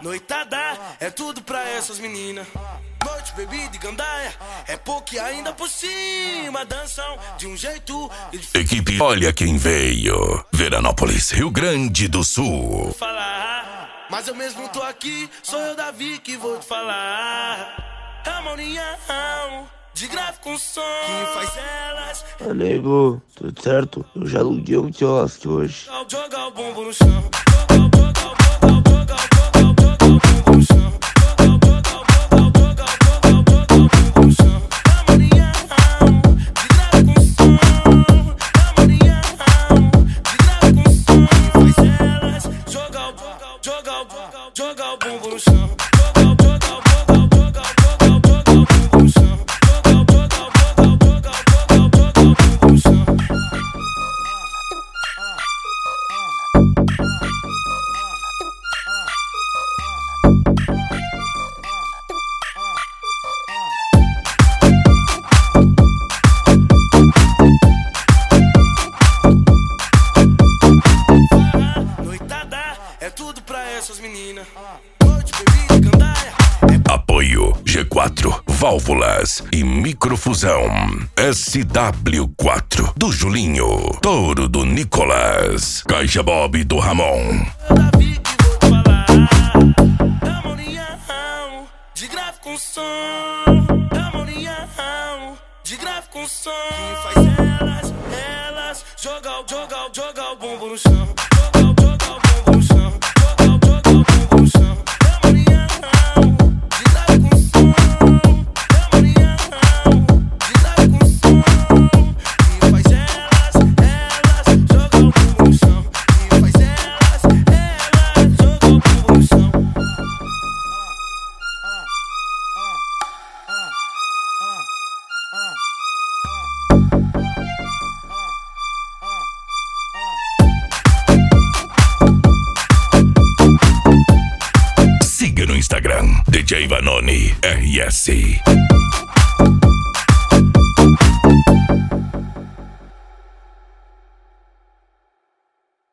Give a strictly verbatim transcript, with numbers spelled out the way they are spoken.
noitada é tudo pra essas meninas. Noite, bebida e gandaia, é pouco e ainda por cima. Dançam de um jeito e Equipe Olha Quem Veio, Veranópolis, Rio Grande do Sul. falar, mas eu mesmo tô aqui, sou eu, Davi, que vou te falar. É uma união de grave com som que faz elas Ah, nego, tudo certo? Eu já aluguei um quiosque hoje. jogar o bumbum no chão. Jogar, jogar, jogar, jogar, jogar, jogar o bumbum no chão. Joga o bumbum no chão. Joga, joga, joga, joga, joga, joga o bumbum no chão. Joga, joga, joga, joga, joga, joga o bumbum no chão. Noitada é tudo pra essas meninas. Noite, bebida e gandaia. Apoio G quatro, válvulas e microfusão. S W quatro do Julinho, Touro do Nicolas, Caixa Bob do Ramon. Eu, Davi, que vou te falar. É uma união de grave com som. É uma união de grave com som que faz elas, elas jogar, jogar, jogar o bumbum no chão. Jogar, jogar o bumbum no chão. Jogar, jogar o bumbum no chão. É uma união de grave com som. É uma união de grave com som que faz elas, elas jogar o bumbum no chão. Que faz elas, elas jogar o bumbum no chão. Siga no Instagram, D J Vanoni R S.